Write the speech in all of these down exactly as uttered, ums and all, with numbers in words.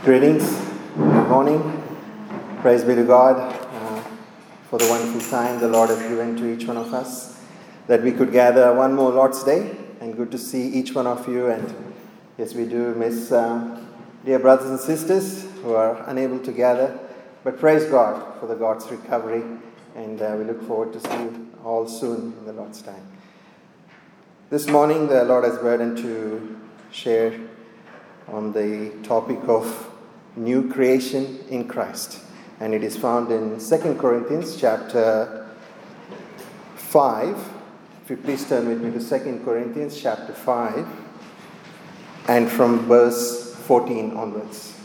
Greetings, good morning. Praise be to God uh, for the wonderful time the Lord has given to each one of us, that we could gather one more Lord's Day, and good to see each one of you. And yes, we do miss uh, dear brothers and sisters who are unable to gather, but praise God for the God's recovery, and uh, we look forward to see you all soon in the Lord's time. This morning the Lord has burdened to share on the topic of new creation in Christ, and it is found in Second Corinthians chapter five. If you please turn with me to Second Corinthians chapter five, and from verse fourteen onwards.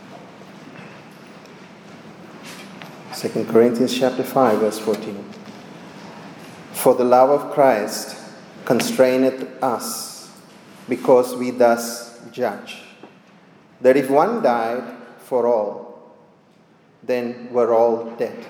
Second Corinthians chapter five, verse fourteen. For the love of Christ constraineth us, because we thus judge, that if one died for all, then were all dead.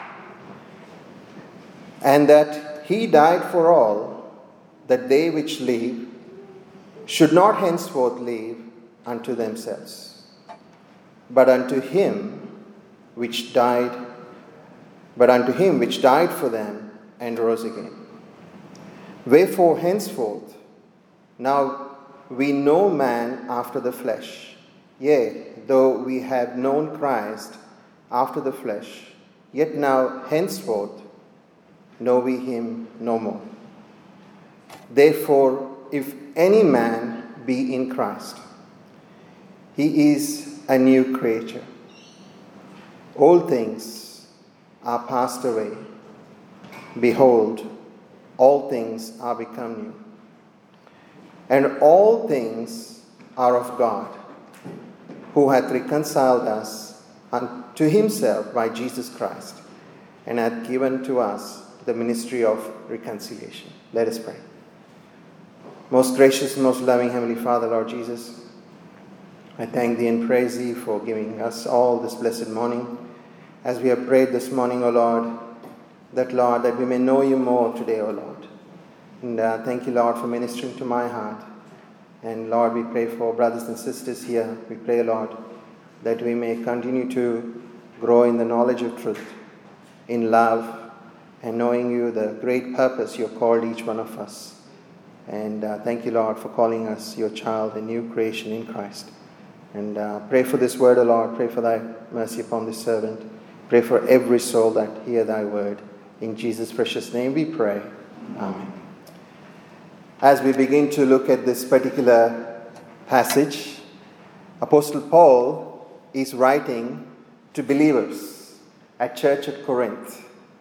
And that he died for all, that they which live should not henceforth live unto themselves, but unto him which died, but unto him which died for them and rose again. Wherefore henceforth, now we know man after the flesh. Yea, though we have known Christ after the flesh, yet now henceforth know we him no more. Therefore, if any man be in Christ, he is a new creature. All things are passed away. Behold, all things are become new. And all things are of God, who hath reconciled us unto himself by Jesus Christ, and hath given to us the ministry of reconciliation. Let us pray. Most gracious and most loving Heavenly Father, Lord Jesus, I thank thee and praise thee for giving us all this blessed morning. As we have prayed this morning, O Lord, that, Lord, that we may know you more today, O Lord. And uh, thank you, Lord, for ministering to my heart. And Lord, we pray for brothers and sisters here. We pray, Lord, that we may continue to grow in the knowledge of truth, in love, and knowing you, the great purpose you have called each one of us. And uh, thank you, Lord, for calling us your child, a new creation in Christ. And uh, pray for this word, O Lord. Pray for thy mercy upon this servant. Pray for every soul that hear thy word. In Jesus' precious name we pray. Amen. As we begin to look at this particular passage, Apostle Paul is writing to believers at church at Corinth.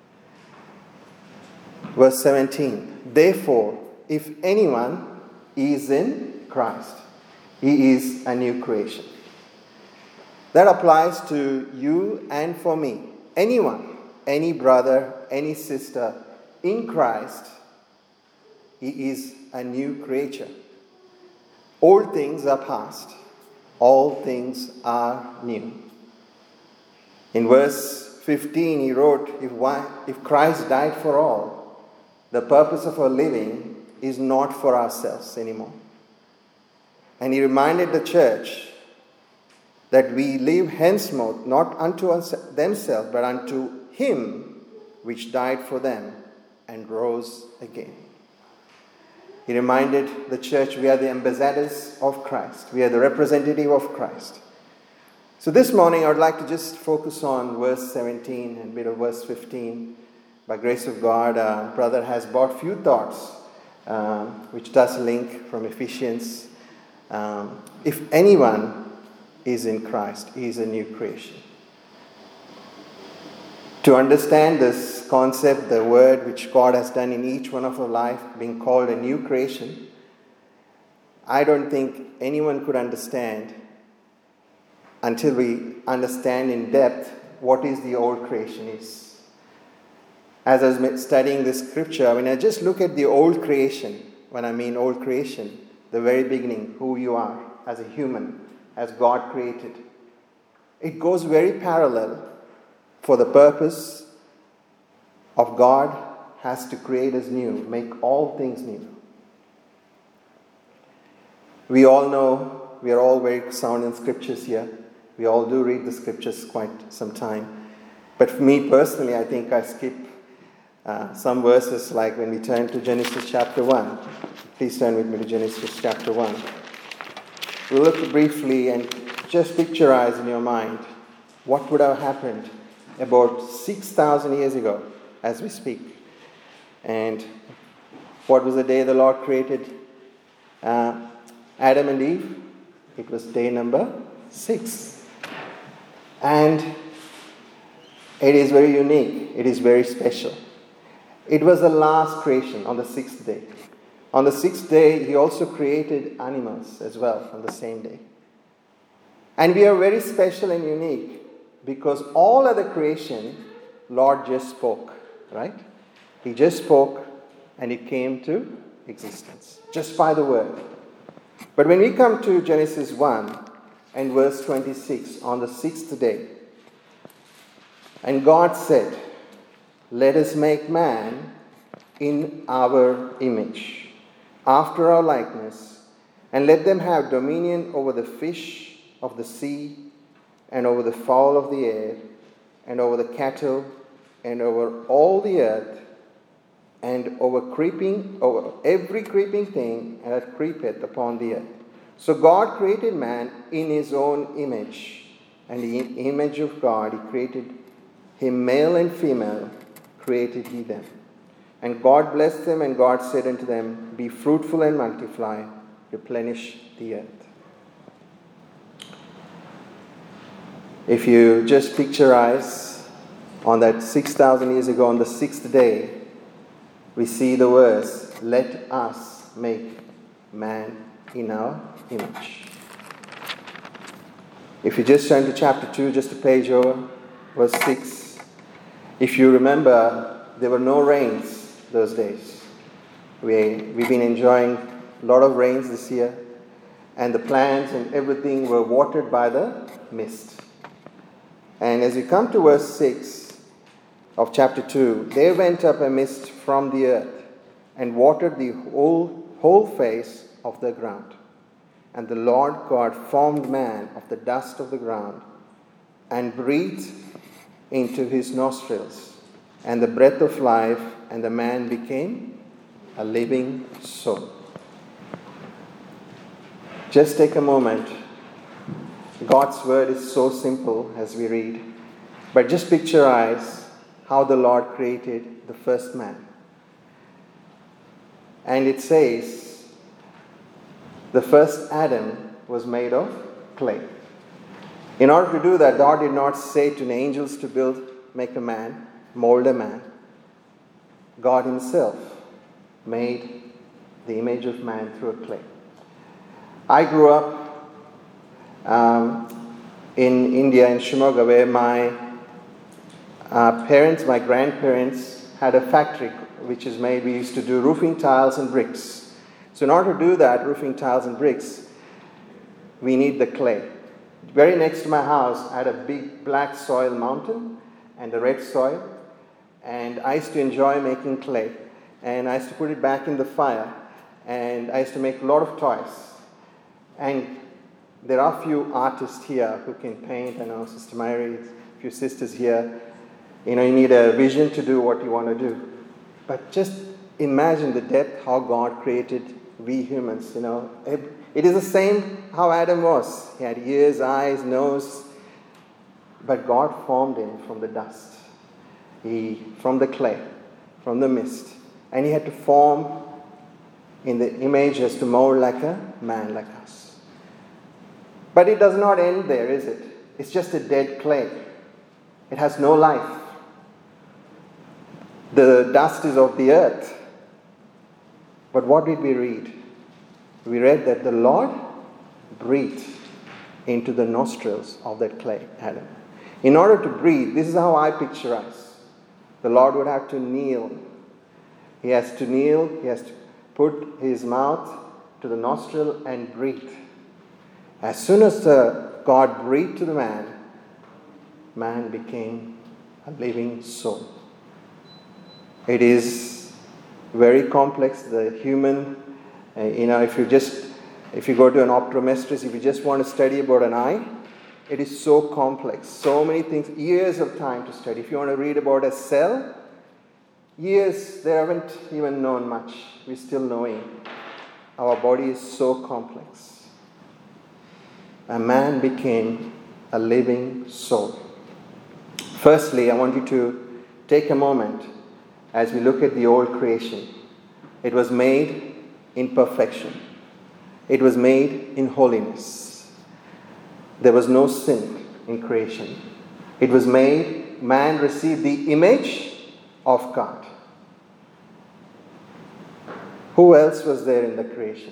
Verse seventeen, therefore, if anyone is in Christ, he is a new creation. That applies to you and for me. Anyone, any brother, any sister in Christ, he is a new creature. Old things are past. All things are new. In verse fifteen, he wrote, if, one, if Christ died for all, the purpose of our living is not for ourselves anymore. And he reminded the church that we live henceforth not unto us, themselves, but unto him which died for them and rose again. He reminded the church we are the ambassadors of Christ. We are the representative of Christ. So this morning I would like to just focus on verse seventeen and a bit of verse fifteen. By grace of God, uh, brother has brought few thoughts um, which does link from Ephesians. Um, if anyone is in Christ, he is a new creation. To understand this concept, the word which God has done in each one of our life, being called a new creation, I don't think anyone could understand until we understand in depth what is the old creation is. As I was studying this scripture, when I just look at the old creation, when I mean old creation, the very beginning, who you are as a human, as God created, it goes very parallel for the purpose of God has to create us new, make all things new. We all know, we are all very sound in scriptures here, We all do read the scriptures quite some time. But for me personally, I think I skip uh, some verses, like when we turn to Genesis chapter one. Please turn with me to Genesis chapter one. We'll look briefly and just picturize in your mind what would have happened about six thousand years ago as we speak. And what was the day the Lord created uh, Adam and Eve? It was day number six. And it is very unique. It is very special. It was the last creation on the sixth day. On the sixth day, he also created animals as well on the same day. And we are very special and unique because all other creation, Lord just spoke, right? He just spoke and it came to existence just by the word. But when we come to Genesis one and verse twenty-six, on the sixth day, and God said, "Let us make man in our image, after our likeness, and let them have dominion over the fish of the sea, and over the fowl of the air, and over the cattle, and over all the earth, and over creeping, over every creeping thing that creepeth upon the earth." So God created man in his own image, and the image of God he created him, male and female created he them. And God blessed them, and God said unto them, "Be fruitful and multiply, replenish the earth." If you just picturize on that six thousand years ago, on the sixth day, we see the verse, "Let us make man in our image." If you just turn to chapter two, just a page over, verse six. If you remember, there were no rains those days. We, we've been enjoying a lot of rains this year, and the plants and everything were watered by the mist. And as you come to verse six of chapter two, "There went up a mist from the earth, and watered the whole, whole face of the ground. And the Lord God formed man of the dust of the ground, and breathed into his nostrils, and the breath of life, and the man became a living soul." Just take a moment. God's word is so simple as we read, but just picturize how the Lord created the first man. And it says, the first Adam was made of clay. In order to do that, God did not say to the angels to build, make a man, mold a man. God himself made the image of man through a clay. I grew up um, in India, in Shimoga, where my uh, parents, my grandparents had a factory which is made, we used to do roofing tiles and bricks. So in order to do that, roofing tiles and bricks, we need the clay. Very next to my house, I had a big black soil mountain and a red soil. And I used to enjoy making clay. And I used to put it back in the fire. And I used to make a lot of toys. And there are a few artists here who can paint. I know Sister Myri, a few sisters here. You know, you need a vision to do what you want to do. But just imagine the depth how God created we humans, you know. It is the same how Adam was. He had ears, eyes, nose. But God formed him from the dust. He, from the clay, from the mist. And he had to form in the image as to mold like a man like us. But it does not end there, is it? It's just a dead clay. It has no life. The dust is of the earth. But what did we read? We read that the Lord breathed into the nostrils of that clay, Adam. In order to breathe, this is how I picturize. The Lord would have to kneel. He has to kneel, he has to put his mouth to the nostril and breathe. As soon as the God breathed to the man, man became a living soul. It is very complex, the human, uh, you know, if you just, if you go to an optometrist, if you just want to study about an eye, It is so complex. So many things, years of time to study. If you want to read about a cell, years, they haven't even known much. We're still knowing. Our body is so complex. A man became a living soul. Firstly, I want you to take a moment as we look at the old creation. It was made in perfection. It was made in holiness. There was no sin in creation. It was made, man received the image of God. Who else was there in the creation?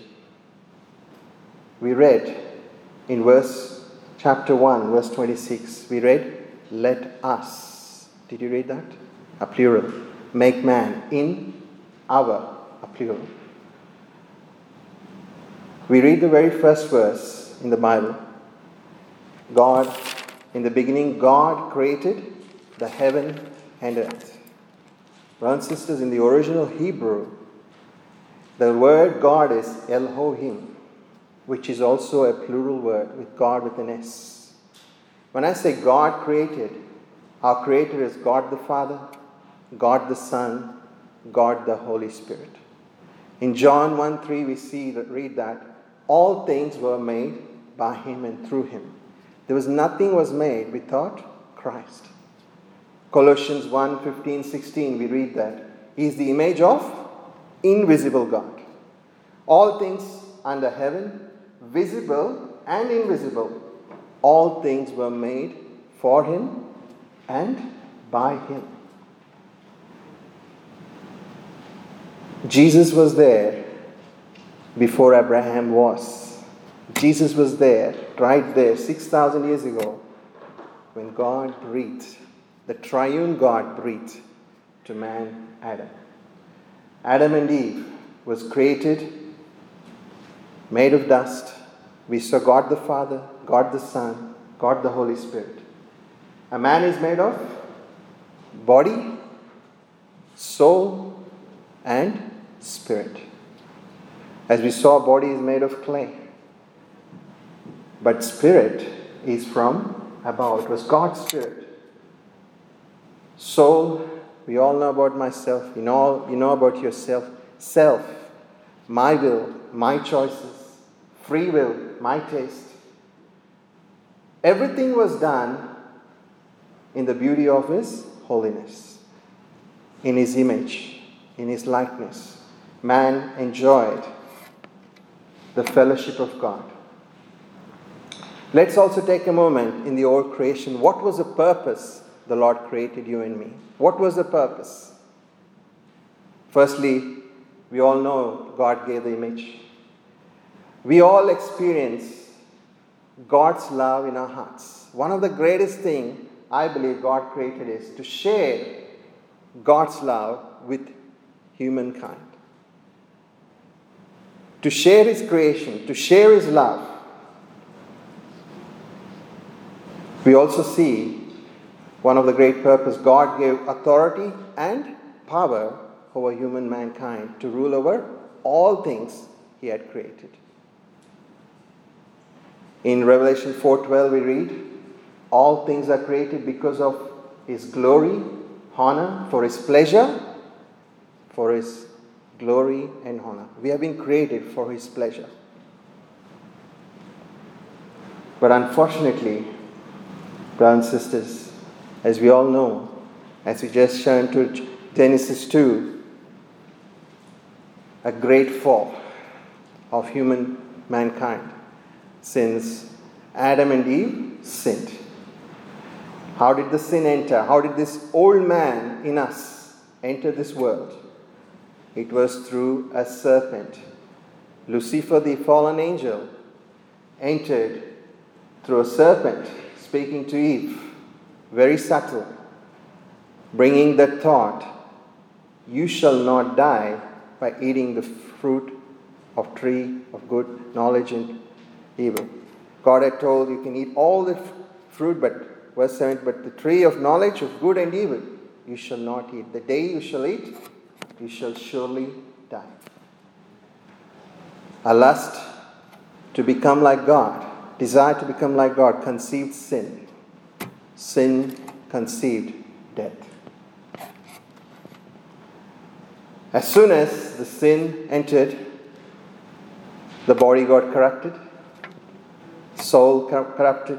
We read in verse chapter one, verse twenty-six, we read, let us. Did you read that? A plural. Make man in our, a plural. We read the very first verse in the Bible. God, in the beginning, God created the heaven and earth. Brothers and sisters, in the original Hebrew, the word God is Elohim, which is also a plural word with God with an S. When I say God created, our Creator is God the Father, God the Son, God the Holy Spirit. In John one three we see that read that all things were made by Him and through Him. There was nothing was made without Christ. Colossians one fifteen sixteen we read that He is the image of invisible God. All things under heaven, visible and invisible, all things were made for Him and by Him. Jesus was there before Abraham was. Jesus was there, right there, six thousand years ago, when God breathed, the triune God breathed to man, Adam. Adam and Eve was created, made of dust. We saw God the Father, God the Son, God the Holy Spirit. A man is made of body, soul, and spirit. As we saw, body is made of clay. But spirit is from above. It was God's spirit. Soul, we all know about myself. You know, you know about yourself. Self, my will, my choices. Free will, my taste. Everything was done in the beauty of His holiness. In His image, in His likeness. Man enjoyed the fellowship of God. Let's also take a moment in the old creation. What was the purpose the Lord created you and me? What was the purpose? Firstly, we all know God gave the image. We all experience God's love in our hearts. One of the greatest things I believe God created is to share God's love with humankind. To share His creation, to share His love. We also see one of the great purposes, God gave authority and power over human mankind to rule over all things He had created. In Revelation four twelve we read, all things are created because of His glory, honor, for His pleasure, for His glory and honor. We have been created for His pleasure. But unfortunately, brothers and sisters, as we all know, as we just turned to Genesis two, a great fall of human mankind since Adam and Eve sinned. How did the sin enter? How did this old man in us enter this world? It was through a serpent. Lucifer, the fallen angel, entered through a serpent, speaking to Eve, very subtle, bringing the thought, you shall not die by eating the fruit of tree of good knowledge and evil. God had told you can eat all the fruit, but verse seven, but the tree of knowledge of good and evil you shall not eat. The day you shall eat, you shall surely die. A lust to become like God desire to become like God, conceived sin. Sin conceived death. As soon as the sin entered, the body got corrupted, soul corrupted,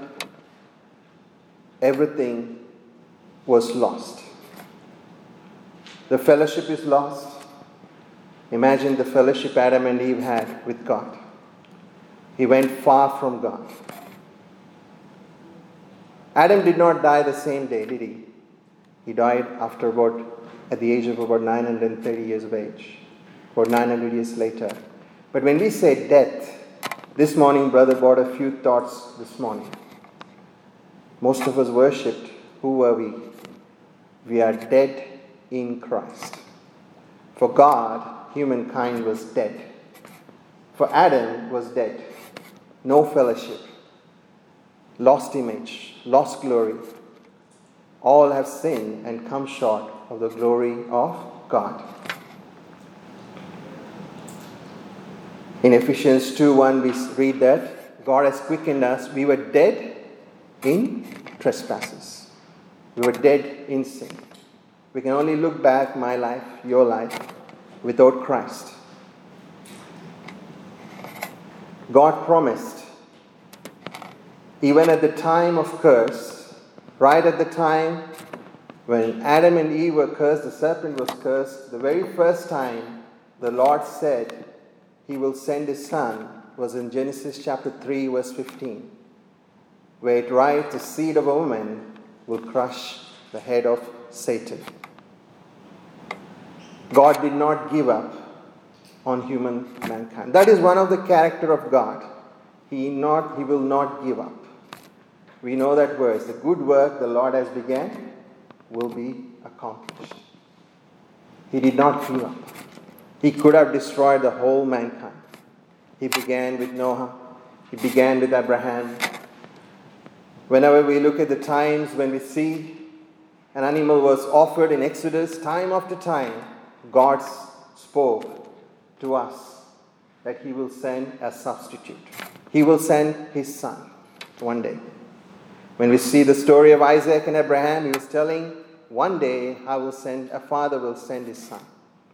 everything was lost. The fellowship is lost. Imagine the fellowship Adam and Eve had with God. He went far from God. Adam did not die the same day, did he? He died after about, at the age of about nine hundred thirty years of age, or nine hundred years later. But when we say death, this morning, brother brought a few thoughts this morning. Most of us worshipped. Who were we? We are dead in Christ. For God, humankind was dead. For Adam was dead. No fellowship. Lost image. Lost glory. All have sinned and come short of the glory of God. In Ephesians two one we read that God has quickened us. We were dead in trespasses. We were dead in sin. We can only look back, my life, your life, without Christ. God promised, even at the time of curse, right at the time when Adam and Eve were cursed, the serpent was cursed, the very first time the Lord said He will send His Son was in Genesis chapter three, verse fifteen, where it writes, the seed of a woman will crush the head of Satan. God did not give up on human mankind. That is one of the character of God. He not, He will not give up. We know that verse. The good work the Lord has begun will be accomplished. He did not give up. He could have destroyed the whole mankind. He began with Noah. He began with Abraham. Whenever we look at the times when we see an animal was offered in Exodus, time after time, God spoke to us that He will send a substitute. He will send His Son one day. When we see the story of Isaac and Abraham, He was telling, one day I will send, a father will send his son.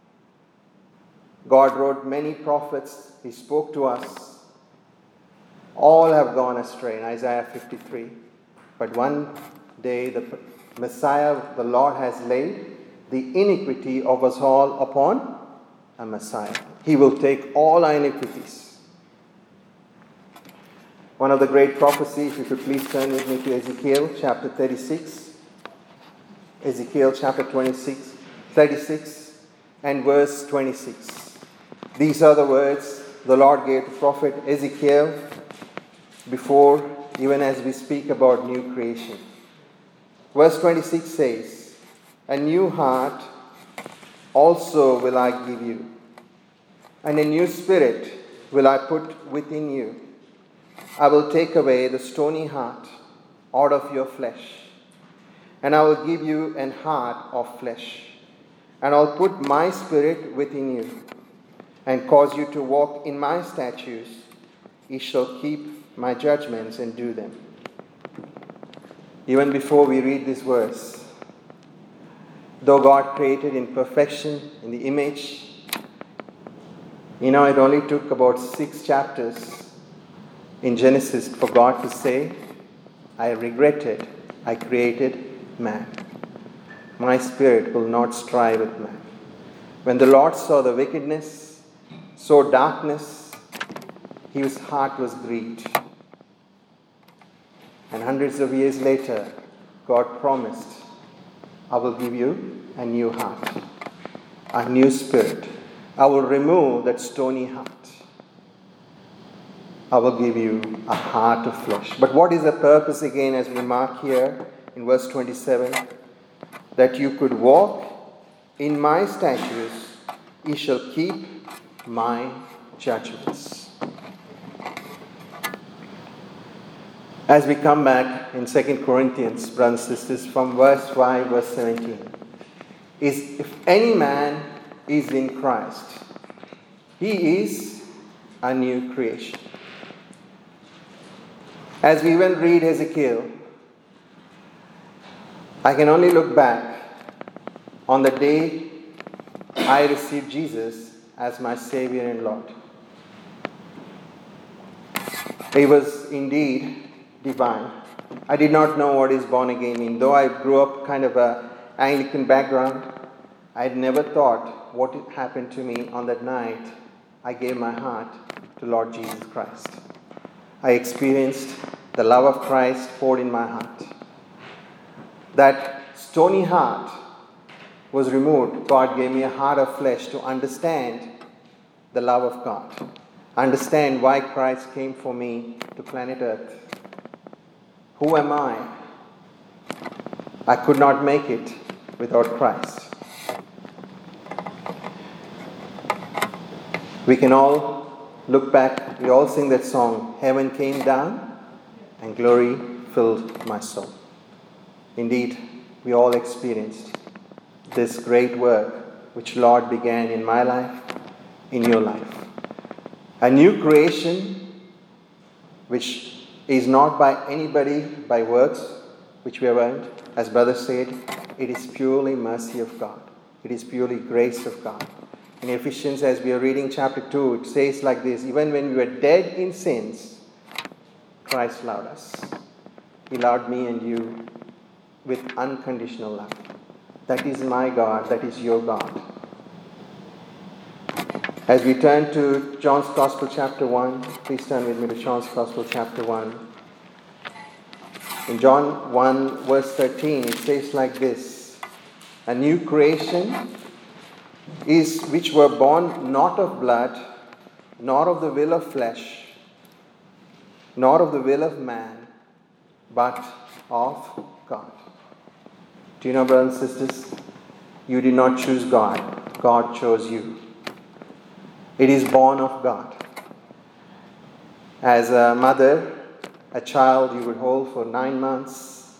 God wrote many prophets. He spoke to us. All have gone astray in Isaiah fifty-three. But one day the Messiah, the Lord has laid the iniquity of us all upon a Messiah. He will take all our iniquities. One of the great prophecies, if you could please turn with me to Ezekiel chapter thirty-six. Ezekiel chapter twenty-six, thirty-six and verse twenty-six. These are the words the Lord gave to prophet Ezekiel before, even as we speak about new creation. Verse twenty-six says, a new heart also will I give you, and a new spirit will I put within you. I will take away the stony heart out of your flesh, and I will give you an heart of flesh, and I'll put my spirit within you, and cause you to walk in my statutes. Ye shall keep my judgments and do them. Even before we read this verse, though God created in perfection, in the image, you know, it only took about six chapters in Genesis for God to say, I regretted I created man. My spirit will not strive with man. When the Lord saw the wickedness, saw darkness, His heart was grieved. And hundreds of years later, God promised, I will give you a new heart, a new spirit. I will remove that stony heart. I will give you a heart of flesh. But what is the purpose again, as we mark here in verse twenty-seven? That you could walk in my statutes, ye shall keep my judgments. As we come back in Second Corinthians, brothers and sisters, from verse five, verse seventeen, is if any man is in Christ, he is a new creation. As we even read Ezekiel, I can only look back on the day I received Jesus as my Savior and Lord. It was indeed divine. I did not know what is born again mean. Though I grew up kind of a Anglican background, I had never thought what happened to me on that night I gave my heart to Lord Jesus Christ. I experienced the love of Christ poured in my heart. That stony heart was removed. God gave me a heart of flesh to understand the love of God. Understand why Christ came for me to planet Earth. Who am I? I could not make it without Christ. We can all look back, we all sing that song, Heaven came down and glory filled my soul. Indeed, we all experienced this great work which Lord began in my life, in your life. A new creation which is not by anybody, by works which we have earned. As brother said, it is purely mercy of God. It is purely grace of God. In Ephesians, as we are reading chapter two, it says like this, even when we were dead in sins, Christ loved us. He loved me and you with unconditional love. That is my God, that is your God. As we turn to John's Gospel chapter one, please turn with me to John's Gospel chapter one. In John one verse thirteen, it says like this, a new creation is which were born not of blood, nor of the will of flesh, nor of the will of man, but of God. Do you know, brothers and sisters, you did not choose God. God chose you. It is born of God. As a mother, a child you would hold for nine months,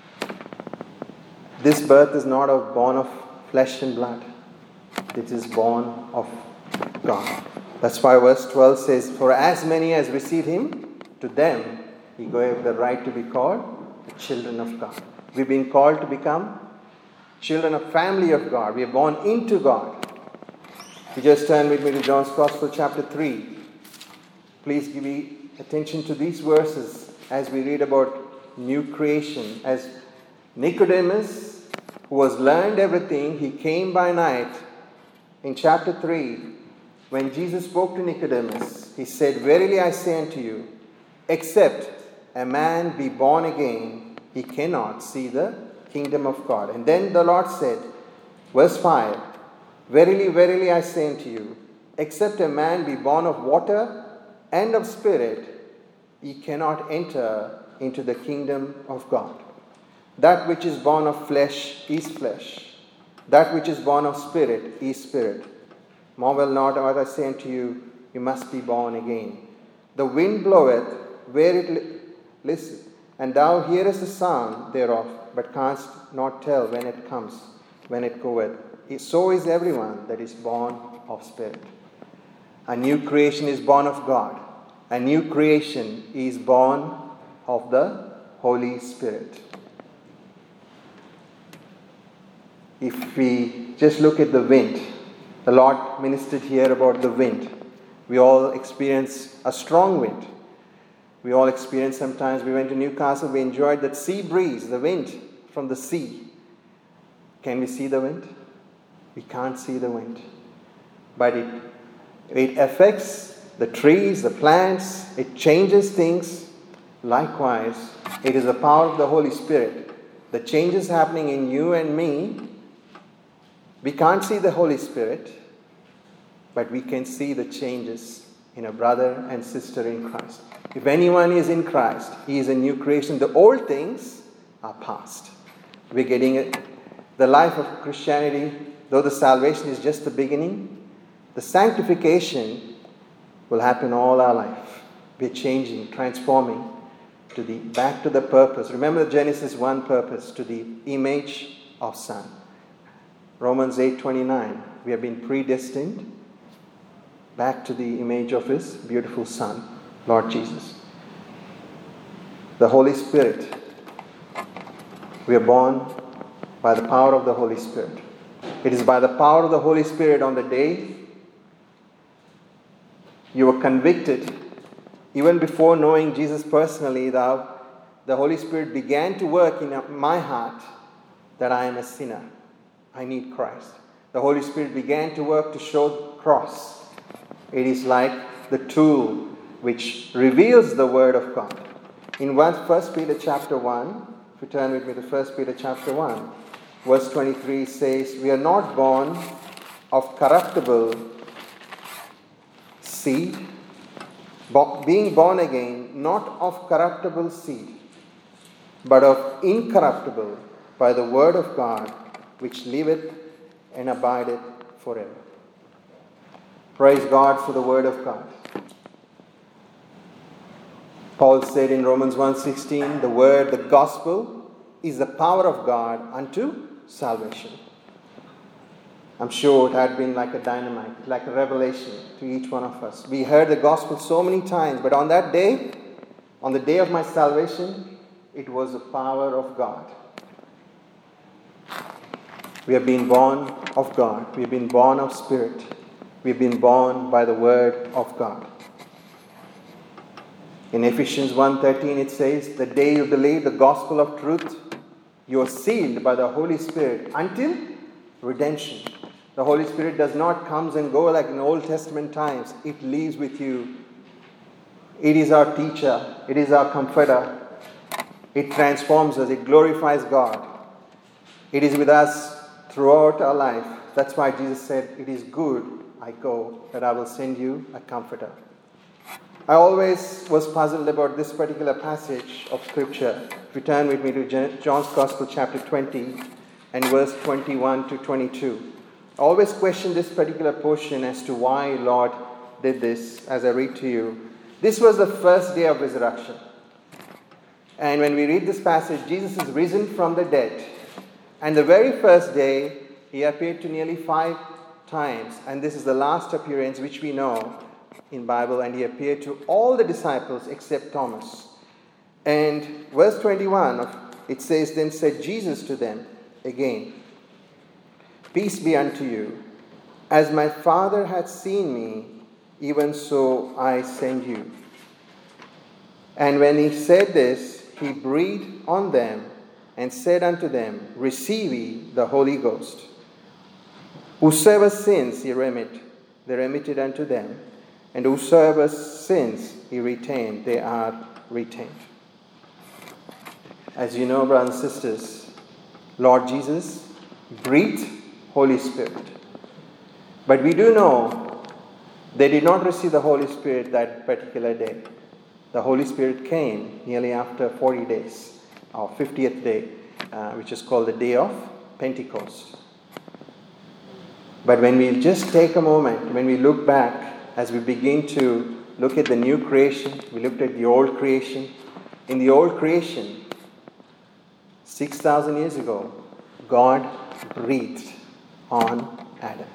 this birth is not of born of flesh and blood. It is born of God. That's why verse twelve says, for as many as received him, to them he gave the right to be called the children of God. We've been called to become children of family of God. We are born into God. You just turn with me to John's Gospel chapter three. Please give me attention to these verses as we read about new creation. As Nicodemus, who has learned everything, he came by night. In chapter three, when Jesus spoke to Nicodemus, he said, verily I say unto you, except a man be born again, he cannot see the kingdom of God. And then the Lord said, verse five, verily, verily I say unto you, except a man be born of water and of spirit, he cannot enter into the kingdom of God. That which is born of flesh is flesh. That which is born of spirit is spirit. Marvel not what I say unto you, you must be born again. The wind bloweth where it li- listeth, and thou hearest the sound thereof, but canst not tell when it comes, when it goeth. So is everyone that is born of spirit. A new creation is born of God. A new creation is born of the Holy Spirit. If we just look at the wind, the Lord ministered here about the wind. We all experience a strong wind. We all experience sometimes, we went to Newcastle, we enjoyed that sea breeze, the wind from the sea. Can we see the wind? We can't see the wind. But it, it affects the trees, the plants, it changes things. Likewise, it is the power of the Holy Spirit. The changes happening in you and me, we can't see the Holy Spirit, but we can see the changes in a brother and sister in Christ. If anyone is in Christ, he is a new creation. The old things are past. We're getting it. The life of Christianity, though the salvation is just the beginning, the sanctification will happen all our life. We're changing, transforming to the back to the purpose. Remember Genesis one purpose, to the image of Son. Romans eight twenty-nine, we have been predestined back to the image of His beautiful Son, Lord Jesus. The Holy Spirit. We are born by the power of the Holy Spirit. It is by the power of the Holy Spirit on the day you were convicted, even before knowing Jesus personally, thou, the Holy Spirit began to work in my heart that I am a sinner. I need Christ. The Holy Spirit began to work to show the cross. It is like the tool which reveals the Word of God. In First Peter chapter one, if you turn with me to First Peter chapter one, verse twenty-three says, we are not born of corruptible seed, being born again, not of corruptible seed, but of incorruptible, by the word of God, which liveth and abideth forever. Praise God for the word of God. Paul said in Romans one sixteen, the word, the gospel, is the power of God unto salvation. I'm sure it had been like a dynamite, like a revelation to each one of us. We heard the gospel so many times, but on that day, on the day of my salvation, it was the power of God. We have been born of God. We have been born of Spirit. We have been born by the word of God. In Ephesians one thirteen it says, the day you believe the gospel of truth, you are sealed by the Holy Spirit until redemption. The Holy Spirit does not come and go like in Old Testament times. It lives with you. It is our teacher. It is our comforter. It transforms us. It glorifies God. It is with us throughout our life. That's why Jesus said, it is good I go, that I will send you a comforter. I always was puzzled about this particular passage of Scripture. If you turn with me to John's Gospel chapter twenty and verse twenty-one to twenty-two. I always question this particular portion as to why Lord did this as I read to you. This was the first day of resurrection. And when we read this passage, Jesus is risen from the dead. And the very first day, he appeared to nearly five times. And this is the last appearance which we know in Bible. And he appeared to all the disciples except Thomas. And verse twenty-one, it says, then said Jesus to them again, peace be unto you. As my Father hath seen me, even so I send you. And when he said this, he breathed on them and said unto them, receive ye the Holy Ghost. Whosoever sins he remit, they remitted unto them. And whosoever sins he retained, they are retained. As you know, brothers and sisters, Lord Jesus breathed Holy Spirit. But we do know they did not receive the Holy Spirit that particular day. The Holy Spirit came nearly after forty days, or fiftieth day, uh, which is called the day of Pentecost. But when we just take a moment, when we look back, as we begin to look at the new creation, we looked at the old creation. In the old creation, six thousand years ago, God breathed on Adam.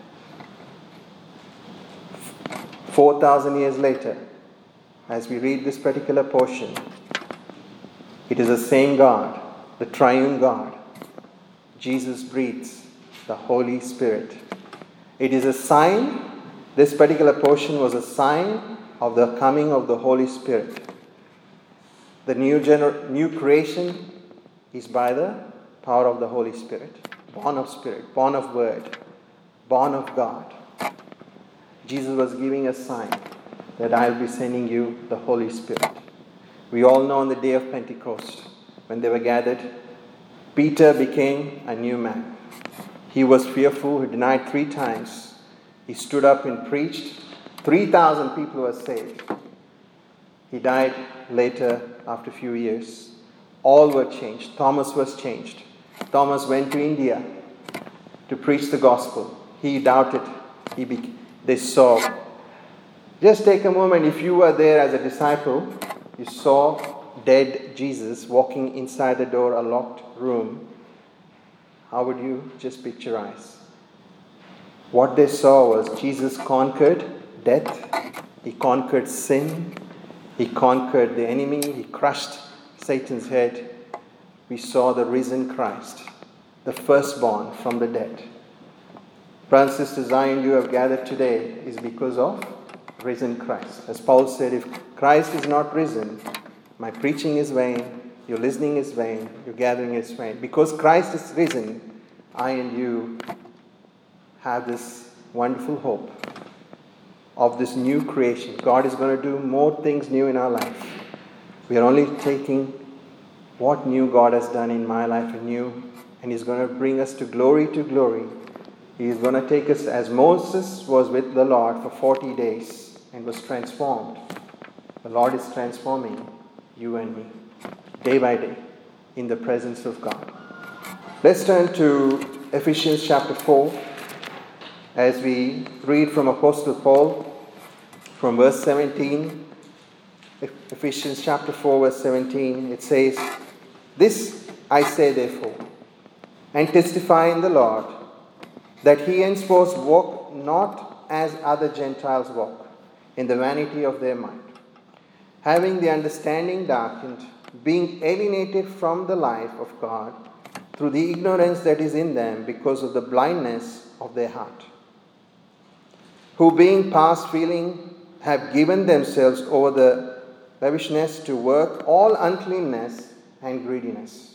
four thousand years later, as we read this particular portion, it is the same God, the triune God. Jesus breathes the Holy Spirit. It is a sign, this particular portion was a sign of the coming of the Holy Spirit. The new gener- new creation is by the power of the Holy Spirit. Born of Spirit, born of Word, born of God. Jesus was giving a sign that I will be sending you the Holy Spirit. We all know on the day of Pentecost, when they were gathered, Peter became a new man. He was fearful, he denied three times. He stood up and preached. three thousand people were saved. He died later after a few years. All were changed. Thomas was changed. Thomas went to India to preach the gospel. He doubted. He be- they saw. Just take a moment. If you were there as a disciple, you saw dead Jesus walking inside the door, a locked room. How would you just picturize? What they saw was Jesus conquered death. He conquered sin. He conquered the enemy. He crushed Satan's head, we saw the risen Christ, the firstborn from the dead. Brothers and sisters, I and you have gathered today is because of risen Christ. As Paul said, if Christ is not risen, my preaching is vain, your listening is vain, your gathering is vain. Because Christ is risen, I and you have this wonderful hope of this new creation. God is going to do more things new in our life. We are only taking what new God has done in my life anew, and He's going to bring us to glory to glory. He is going to take us as Moses was with the Lord for forty days and was transformed. The Lord is transforming you and me day by day in the presence of God. Let's turn to Ephesians chapter four as we read from Apostle Paul from verse seventeen. Ephesians chapter four verse seventeen, it says, "This I say therefore, and testify in the Lord, that he henceforth walk not as other Gentiles walk, in the vanity of their mind, having the understanding darkened, being alienated from the life of God through the ignorance that is in them because of the blindness of their heart, who being past feeling have given themselves over the lavishness to work all uncleanness and greediness.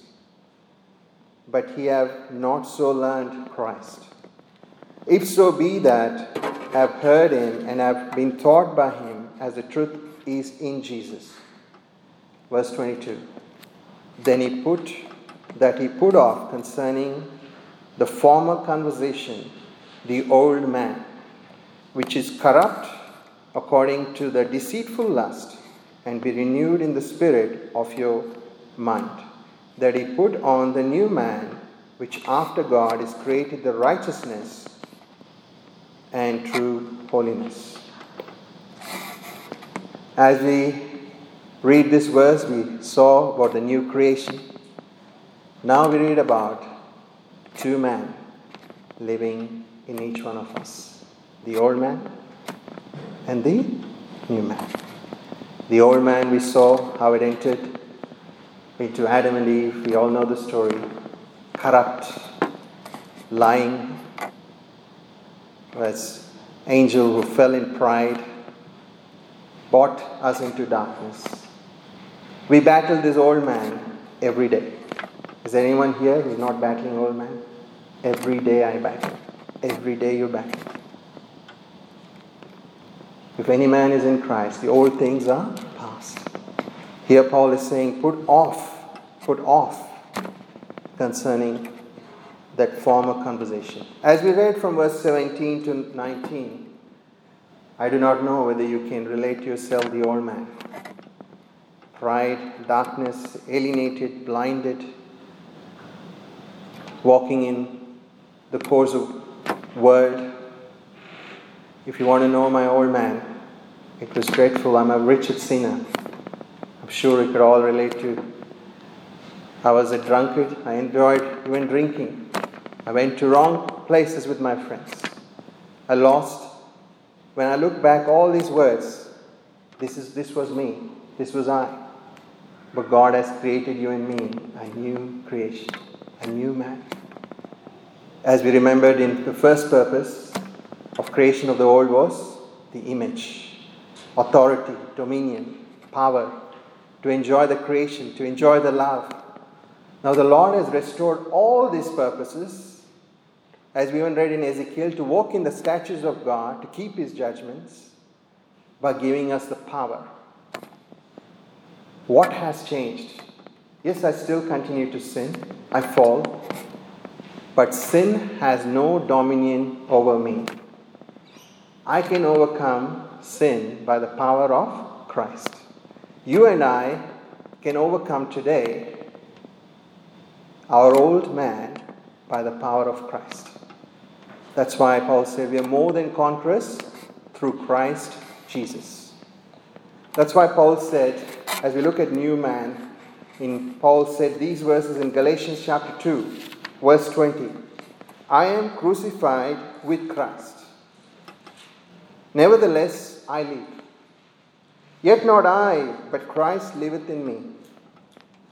But ye have not so learned Christ. If so be that have heard him and have been taught by him as the truth is in Jesus." Verse twenty-two. "Then he put that he put off concerning the former conversation the old man, which is corrupt according to the deceitful lust, and be renewed in the spirit of your mind, that he put on the new man, which after God is created the righteousness and true holiness." As we read this verse, we saw about the new creation. Now we read about two men living in each one of us, the old man and the new man. The old man, we saw how it entered into Adam and Eve. We all know the story. Corrupt, lying, as angel who fell in pride, brought us into darkness. We battle this old man every day. Is there anyone here who is not battling old man? Every day I battle. Every day you battle. If any man is in Christ, the old things are past. Here Paul is saying, put off, put off concerning that former conversation. As we read from verse seventeen to nineteen, I do not know whether you can relate yourself the old man. Pride, darkness, alienated, blinded, walking in the course of world. If you want to know my old man, it was dreadful. I'm a wretched sinner. I'm sure we could all relate to. I was a drunkard. I enjoyed even drinking. I went to wrong places with my friends. I lost. When I look back, all these words, this is this was me. This was I. But God has created you and me a new creation, a new man. As we remembered in the first purpose of creation of the old was the image, authority, dominion, power, to enjoy the creation, to enjoy the love. Now the Lord has restored all these purposes, as we even read in Ezekiel, to walk in the statutes of God, to keep His judgments, by giving us the power. What has changed? Yes, I still continue to sin. I fall. But sin has no dominion over me. I can overcome sin by the power of Christ. You and I can overcome today our old man by the power of Christ. That's why Paul said we are more than conquerors through Christ Jesus. That's why Paul said, as we look at new man, in Paul said these verses in Galatians chapter two, verse twenty. "I am crucified with Christ. Nevertheless, I live. Yet not I, but Christ liveth in me.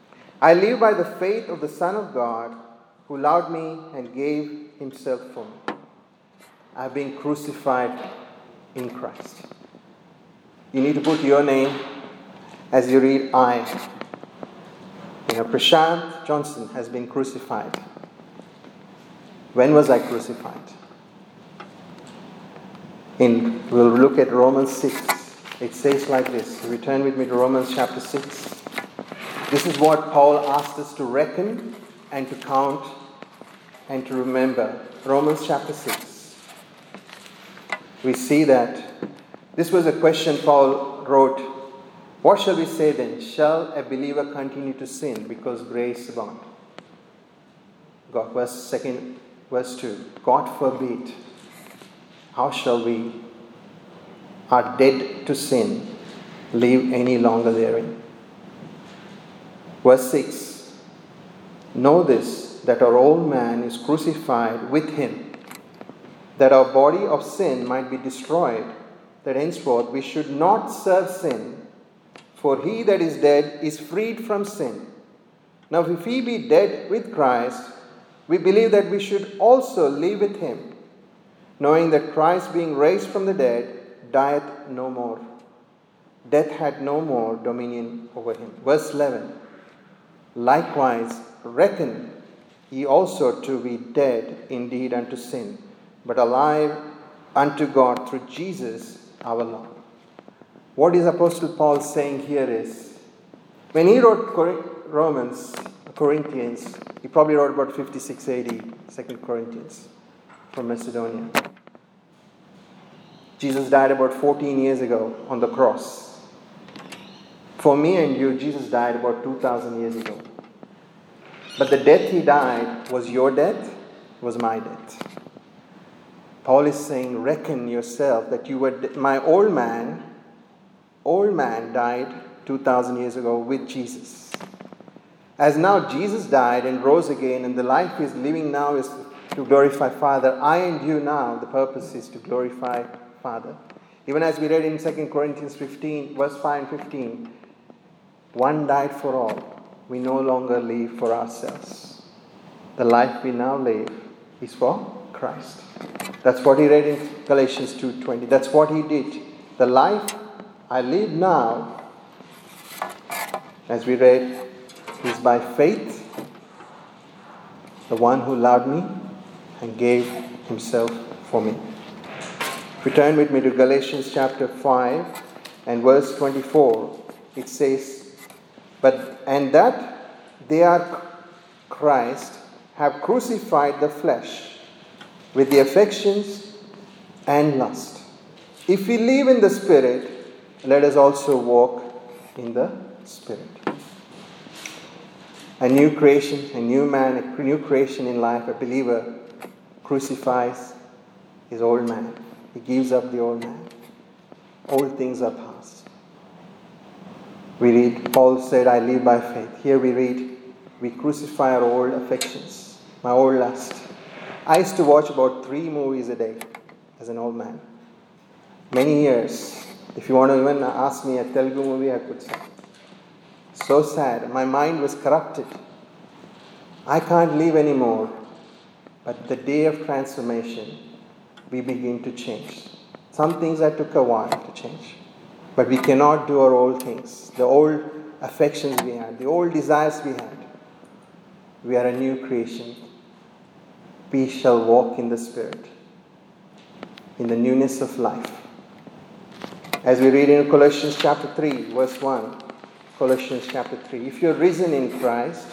I live by the faith of the Son of God, who loved me and gave himself for me. I have been crucified in Christ. You need to put your name as you read I. You know, Prashant Johnson has been crucified. When was I crucified? In, we'll look at Romans six. It says like this. Return with me to Romans chapter six. This is what Paul asked us to reckon and to count and to remember. Romans chapter six. We see that this was a question Paul wrote. What shall we say then? Shall a believer continue to sin because grace abounds? God, verse second, verse two. God forbid. How shall we, are dead to sin, live any longer therein? Verse six. Know this, that our old man is crucified with him, that our body of sin might be destroyed, that henceforth we should not serve sin. For he that is dead is freed from sin. Now if we be dead with Christ, we believe that we should also live with him, knowing that Christ, being raised from the dead, dieth no more. Death had no more dominion over him. Verse eleven. Likewise, reckon ye also to be dead indeed unto sin, but alive unto God through Jesus our Lord. What is Apostle Paul saying here is, when he wrote Romans, Corinthians, he probably wrote about fifty-six A D, Second Corinthians, from Macedonia. Jesus died about fourteen years ago on the cross. For me and you, Jesus died about two thousand years ago. But the death he died was your death, was my death. Paul is saying, reckon yourself that you were, de- my old man, old man died two thousand years ago with Jesus. As now Jesus died and rose again, and the life he's living now is to glorify Father, I and you now, the purpose is to glorify Father. Even as we read in Second Corinthians fifteen, verse five and fifteen, one died for all. We no longer live for ourselves. The life we now live is for Christ. That's what he read in Galatians two twenty. That's what he did. The life I live now, as we read, is by faith, the one who loved me and gave himself for me. Return with me to Galatians chapter five and verse twenty-four. It says, But and that they are Christ have crucified the flesh with the affections and lust. If we live in the Spirit, let us also walk in the Spirit. A new creation, a new man, a new creation in life, a believer crucifies his old man. He gives up the old man. Old things are past. We read, Paul said, I live by faith. Here we read, we crucify our old affections, my old lust. I used to watch about three movies a day as an old man. Many years. If you want to even ask me a Telugu movie, I could say. So sad. My mind was corrupted. I can't live anymore. But the day of transformation, we begin to change. Some things that took a while to change. But we cannot do our old things. The old affections we had, the old desires we had. We are a new creation. We shall walk in the Spirit, in the newness of life. As we read in Colossians chapter three, verse one. Colossians chapter three. If you're risen in Christ,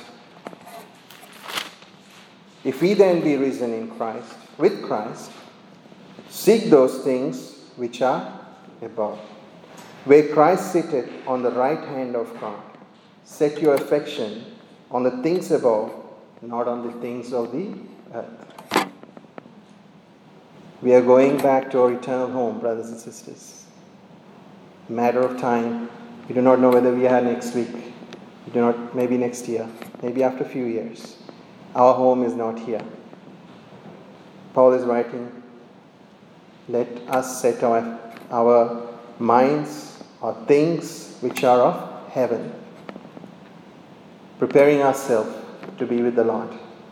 if we then be risen in Christ, with Christ, seek those things which are above, where Christ sitteth on the right hand of God. Set your affection on the things above, not on the things of the earth. We are going back to our eternal home, brothers and sisters. A matter of time. We do not know whether we are next week. We do not, maybe next year. Maybe after a few years. Our home is not here. Paul is writing, let us set our, our minds or things which are of heaven. preparing ourselves to be with the Lord.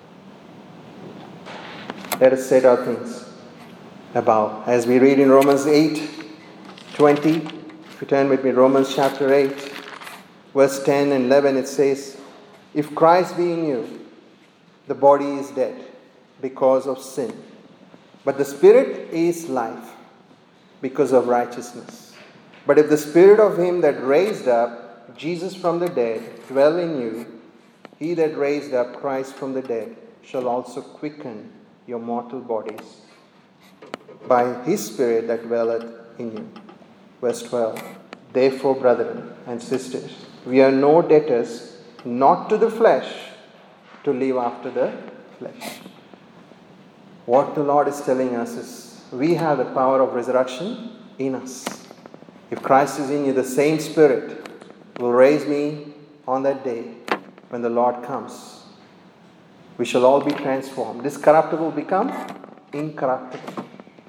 Let us set our things above. As we read in Romans eight twenty, if you turn with me, Romans chapter eight, verse ten and eleven, it says, if Christ be in you, the body is dead because of sin, but the Spirit is life because of righteousness. But if the Spirit of him that raised up Jesus from the dead dwell in you, he that raised up Christ from the dead shall also quicken your mortal bodies by his Spirit that dwelleth in you. Verse twelve, therefore, brethren and sisters, we are no debtors, not to the flesh, to live after the flesh. What the Lord is telling us is, we have the power of resurrection in us. If Christ is in you, the same Spirit will raise me on that day when the Lord comes. We shall all be transformed. This corruptible will become incorruptible.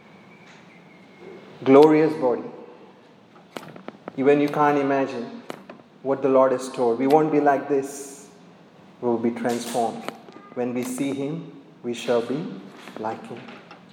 Glorious body. Even you can't imagine what the Lord has told. We won't be like this. We will be transformed. When we see Him, we shall be like Him.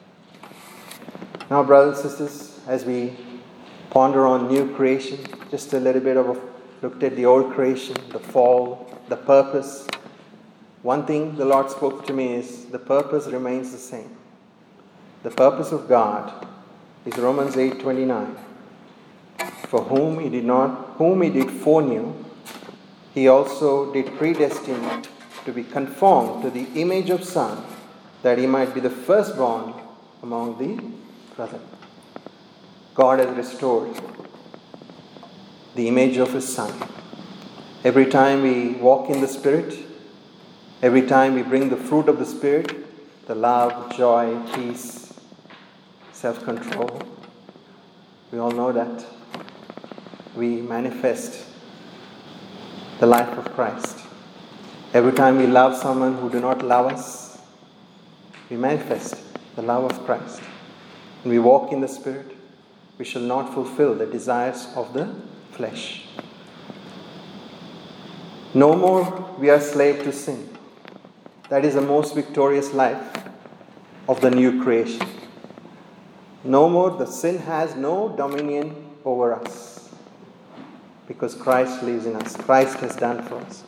Now, brothers and sisters, as we ponder on new creation, just a little bit of a looked at the old creation, the fall, the purpose. One thing the Lord spoke to me is the purpose remains the same. The purpose of God is Romans eight twenty-nine. For whom he did not, whom he did foreknew, he also did predestine to be conformed to the image of Son, that he might be the firstborn among the brethren. God has restored the image of His Son. Every time we walk in the Spirit, every time we bring the fruit of the Spirit, the love, joy, peace, self-control, we all know that. We manifest the life of Christ. Every time we love someone who do not love us, we manifest the love of Christ. When we walk in the Spirit, we shall not fulfill the desires of the flesh. No more we are slave to sin. That is the most victorious life of the new creation. No more, the sin has no dominion over us. Because Christ lives in us. Christ has done for us.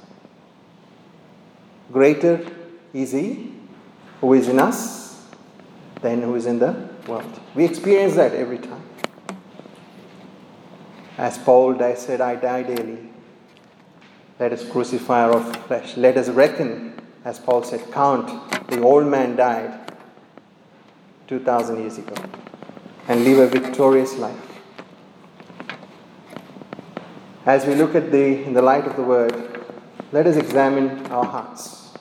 Greater is He who is in us than who is in the world. We experience that every time. As Paul said, I die daily. Let us crucify our flesh. Let us reckon, as Paul said, count the old man died two thousand years ago and live a victorious life. As we look at the, in the light of the Word, let us examine our hearts.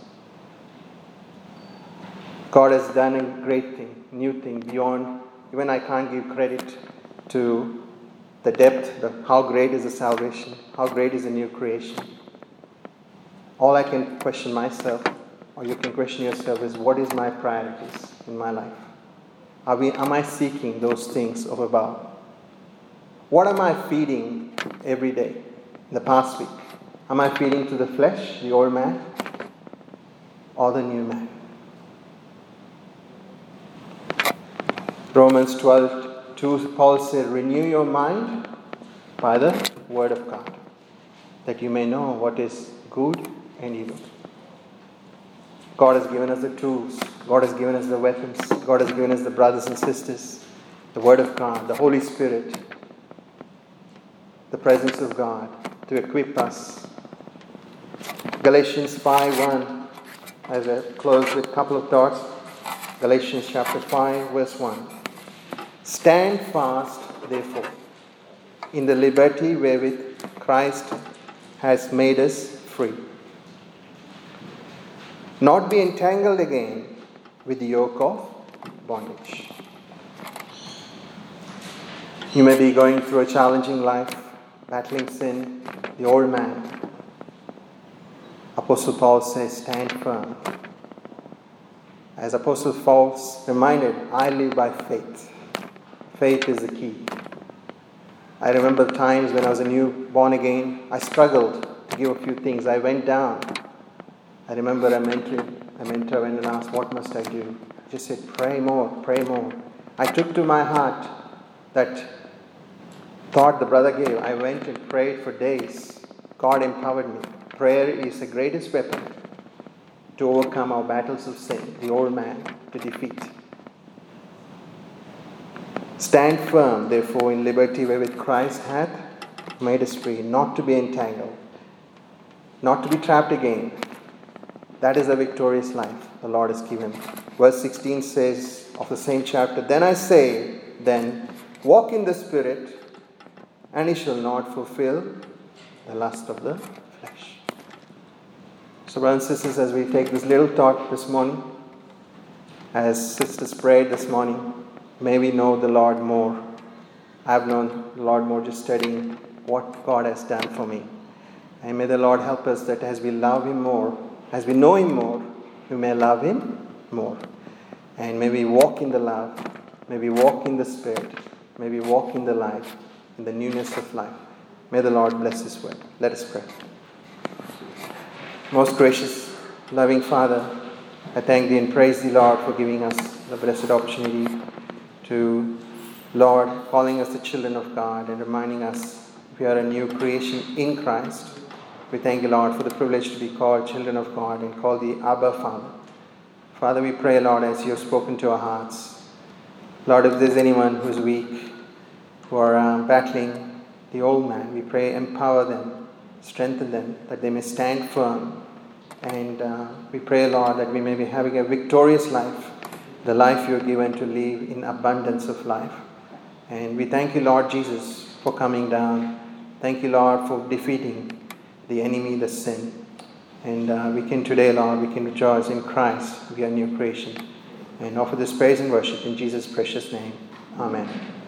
God has done a great thing, new thing, beyond, even I can't give credit to the depth, the, how great is the salvation, how great is the new creation. All I can question myself, or you can question yourself, is what is my priorities in my life? Are we, am I seeking those things of above? What am I feeding every day in the past week? Am I feeding to the flesh, the old man, or the new man? Romans twelve two, Paul said, renew your mind by the Word of God, that you may know what is good and evil. God has given us the tools. God has given us the weapons. God has given us the brothers and sisters, the Word of God, the Holy Spirit, the presence of God to equip us. Galatians five one, as I close with a couple of thoughts. Galatians chapter five, verse one. Stand fast, therefore, in the liberty wherewith Christ has made us free. Not be entangled again with the yoke of bondage. You may be going through a challenging life, battling sin, the old man. Apostle Paul says, stand firm. As Apostle Paul reminded, I live by faith. Faith is the key. I remember times when I was a new born again, I struggled to give a few things. I went down I remember a mentor, a mentor went and asked, what must I do? I just said, pray more, pray more. I took to my heart that thought the brother gave. I went and prayed for days. God empowered me. Prayer is the greatest weapon to overcome our battles of sin, the old man to defeat. Stand firm, therefore, in liberty wherewith Christ hath made us free, not to be entangled, not to be trapped again. That is a victorious life the Lord has given. Verse sixteen says of the same chapter, then I say, then, walk in the Spirit, and ye shall not fulfill the lust of the flesh. So, brothers and sisters, as we take this little thought this morning, as sisters prayed this morning, may we know the Lord more. I've known the Lord more just studying what God has done for me. And may the Lord help us that as we love Him more, as we know Him more, we may love Him more. And may we walk in the love, may we walk in the Spirit, may we walk in the life, in the newness of life. May the Lord bless His word. Let us pray. Most gracious, loving Father, I thank Thee and praise Thee, Lord, for giving us the blessed opportunity to, Lord, calling us the children of God and reminding us we are a new creation in Christ. We thank you, Lord, for the privilege to be called children of God and called the Abba Father. Father, we pray, Lord, as you have spoken to our hearts. Lord, if there's anyone who's weak, who are um, battling the old man, we pray, empower them, strengthen them, that they may stand firm. And uh, we pray, Lord, that we may be having a victorious life, the life you are given to live in abundance of life. And we thank you, Lord Jesus, for coming down. Thank you, Lord, for defeating the enemy, the sin. And uh, we can today, Lord, we can rejoice in Christ. We are new creation. And offer this praise and worship in Jesus' precious name. Amen.